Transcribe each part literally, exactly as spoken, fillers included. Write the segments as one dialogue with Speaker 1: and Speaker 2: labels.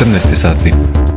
Speaker 1: četrnaest sati.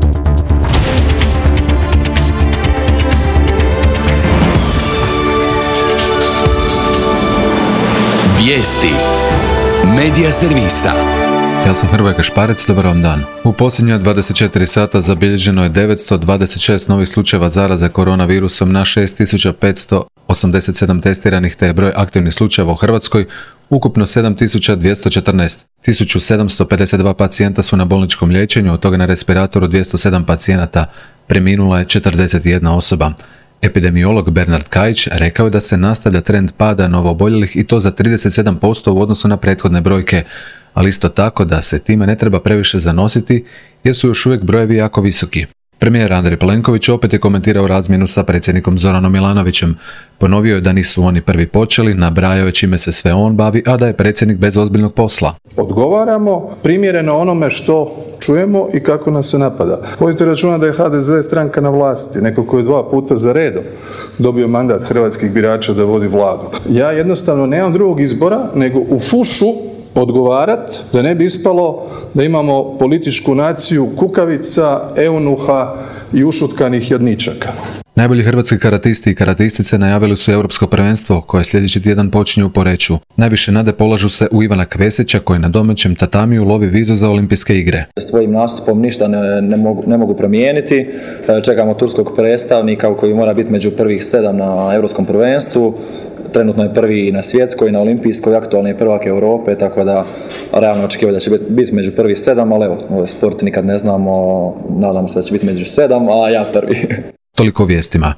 Speaker 2: Vijesti Medija servisa.
Speaker 1: Ja sam Hrvoje Kašparec, dobar vam dan. U posljednja dvadeset četiri sata zabilježeno je devetsto dvadeset šest novih slučajeva zaraze koronavirusom na šest tisuća petsto osamdeset sedam testiranih, te je broj aktivnih slučajeva u Hrvatskoj ukupno sedam tisuća dvjesto četrnaest. tisuću sedamsto pedeset dva pacijenta su na bolničkom liječenju, od toga na respiratoru dvjesto sedam pacijenata, preminula je četrdeset jedna osoba. Epidemiolog Bernard Kajić rekao je da se nastavlja trend pada novooboljelih i to za trideset sedam posto u odnosu na prethodne brojke, ali isto tako da se time ne treba previše zanositi jer su još uvijek brojevi jako visoki. Premijer Andrej Plenković opet je komentirao razmjenu sa predsjednikom Zoranom Milanovićem. Ponovio je da nisu oni prvi počeli, nabrajao je čime se sve on bavi, a da je predsjednik bez ozbiljnog posla.
Speaker 3: Odgovaramo primjereno onome što čujemo i kako nas se napada. Vodite računa da je ha de ze stranka na vlasti, neko koji je dva puta za redom dobio mandat hrvatskih birača da vodi vladu. Ja jednostavno nemam drugog izbora nego u fušu odgovarat, da ne bi ispalo da imamo političku naciju kukavica, eunuha i ušutkanih jadničaka.
Speaker 1: Najbolji hrvatski karatisti i karatistice najavili su europsko prvenstvo koje sljedeći tjedan počinje u Poreču. Najviše nade polažu se u Ivana Kvesića koji na domaćem tatamiju lovi vizu za olimpijske igre.
Speaker 4: Svojim nastupom ništa ne, ne, mogu, ne mogu promijeniti. Čekamo turskog predstavnika koji mora biti među prvih sedam na europskom prvenstvu. Trenutno je prvi na svjetskoj, na olimpijskoj, aktualni je prvak Europe, tako da realno očekivati da će biti među prvih sedam, ali evo, ovaj sport nikad ne znamo, nadamo se da će biti među sedam, a ja prvi.
Speaker 1: Toliko o vijestima.